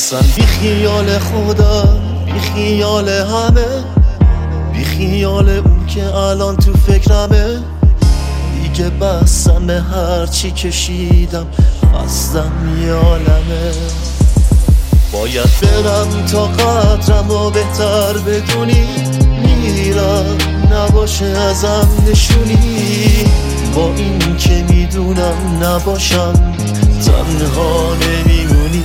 اصلا بی خیال خدا، بی خیال همه، بی خیال اون که الان تو فکرمه. دیگه بستم به هرچی کشیدم، خستم یه عالمه. باید برم تا قدرم و بهتر بدونی، میرم نباشه ازم نشونی. با این که میدونم نباشم تنها نمیمونی.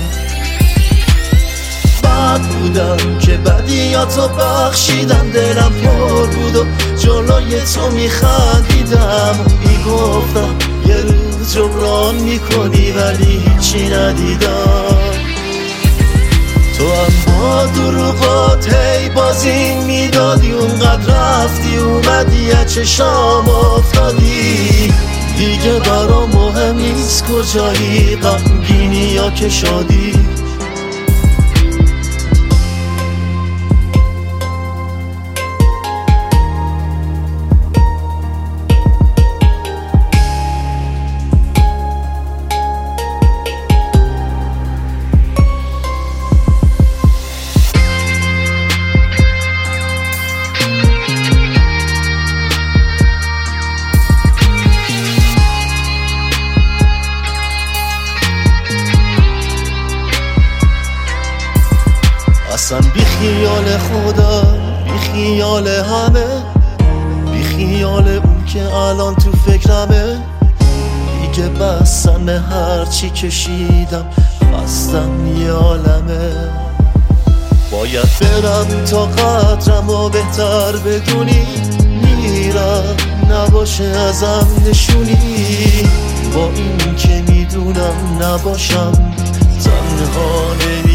بد بودم که بدیاتو بخشیدم، دلم پر بود و جلوی تو میخندیدم. میگفتم یه روز جبران میکنی ولی هیچی ندیدم. تو هم با دروغات هی بازی میدادی، اونقدر رفتی اومدی چشام افتادی. دیگه برام مهم نیست کجایی، غمگینی یا که شادی. اصلا بی خیال خدا، بی خیال همه، بی خیال اون که الان تو فکرمه. دیگه بستم به هرچی کشیدم، خستم یه عالمه. باید برم تا قدرم و بهتر بدونی، میرم نباشه ازم نشونی. با این که میدونم نباشم تنها